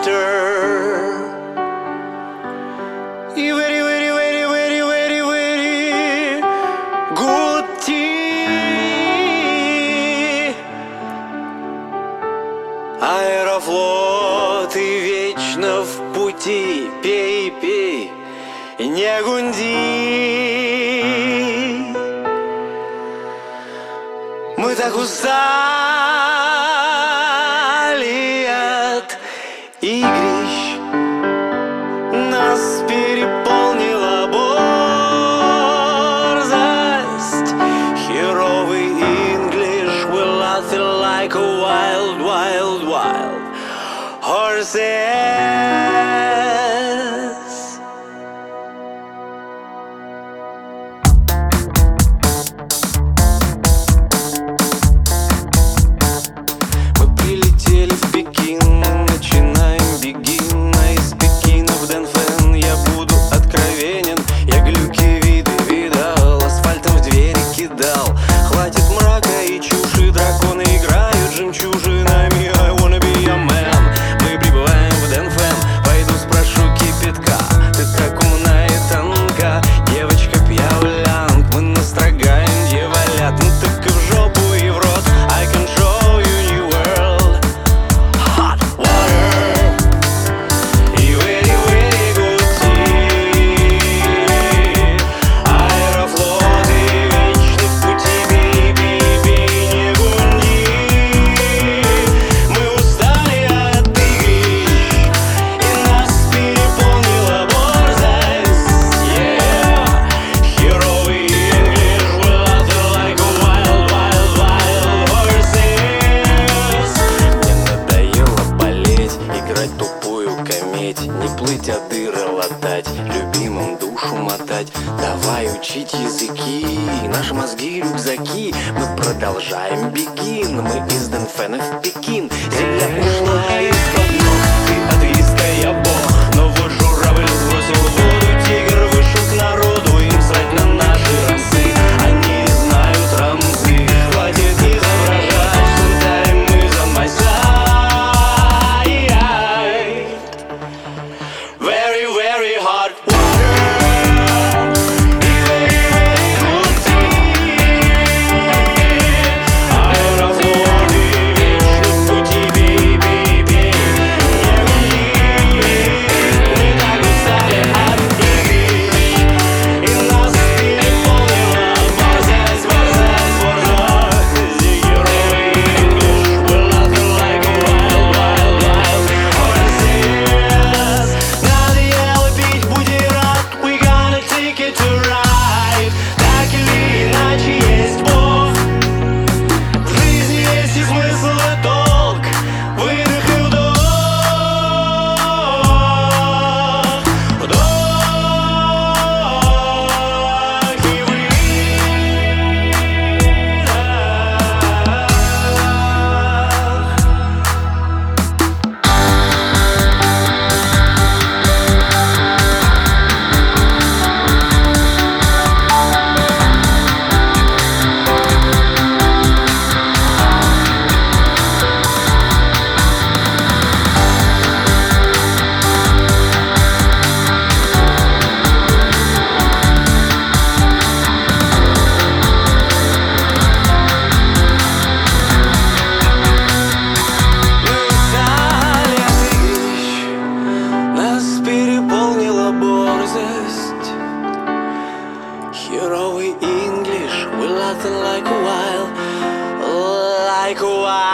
water. Very, very, very, very, very, very good tea. Аэрофлот и вечно в пути. Пей, пей, не гунди. Мы так устали от игрищ, нас переполнила борзость. Херовый English, we're laughing like a wild, wild, wild horses. Мы прилетели в Пекин, мы начинаем бегин, а из Пекина в Дэнфэн я буду откровенен. Я глюки виды видал, асфальтом в двери кидал. Хватит мрака и чуши, драконы играют жемчужинами. I wanna be your man. Мы прибываем в Дэнфэн, пойду спрошу кипятка. Ты так умна и тонка, девочка пьявлянг. Мы настрогаем дьяволят, ну так и в жопу и в рот. I can show you new world, hot water и very, very good tea. Аэрофлот и вечно в пути. Бей, бей, бей, не гунди. Мы устали от игрищ, и нас переполнила борзость. Yeah. Херовый English, we're laughing like a wild, wild, wild horses. Мне надоело болеть, играть тупую кометь, не плыть, а дыры латать, любимым душу мотать. Давай учить языки, наши мозги рюкзаки. Мы продолжаем бегин, мы из Дэнфэна в Пекин. Земля ушла из-под ног, ты атеистка, я бог. Но вот журавль сбросил в воду, тигр вышел к народу. Им срать на наши расы, они знают рамсы. Хватит изображать, сунтаем мы за мася. Very, very hot water и very, very good tea. Аэрофлот и вечно в пути. Бей, бей, бей, не гунди. Мы так устали от игрищ, и нас переполнила борзость, борзость, борзость. Херовый English, we're laughing like a wild, wild, wild horses. Надоело пить, будь рад, we gonna take it to ride. Так или иначе есть Бог, в жизни есть и смысл, и толк. Выдох и вдох, вдох и выдох. Мы устали от игрищ, нас переполнила борзость. Херовый English, we're laughing like a wild, like a wild